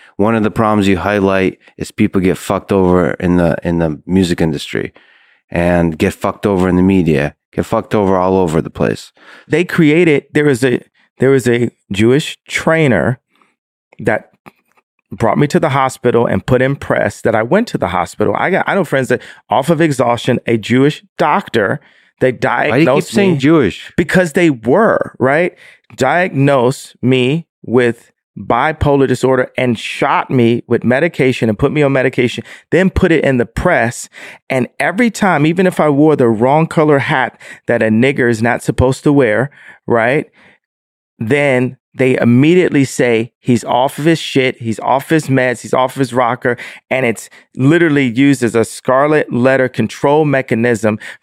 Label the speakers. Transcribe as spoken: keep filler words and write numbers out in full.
Speaker 1: one of the problems you highlight is people get fucked over in the in the music industry and get fucked over in the media, get fucked over all over the place.
Speaker 2: They created, there was a there was a Jewish trainer that brought me to the hospital and put in press that I went to the hospital. I got I know friends that off of exhaustion, a Jewish doctor, they diagnosed
Speaker 1: Why do you keep saying
Speaker 2: me
Speaker 1: Jewish?
Speaker 2: because they were, right? Diagnosed me with bipolar disorder and shot me with medication and put me on medication, then put it in the press. And every time, even if I wore the wrong color hat that a nigger is not supposed to wear, right? Then they immediately say he's off of his shit, he's off his meds, he's off his rocker, and it's literally used as a scarlet letter control mechanism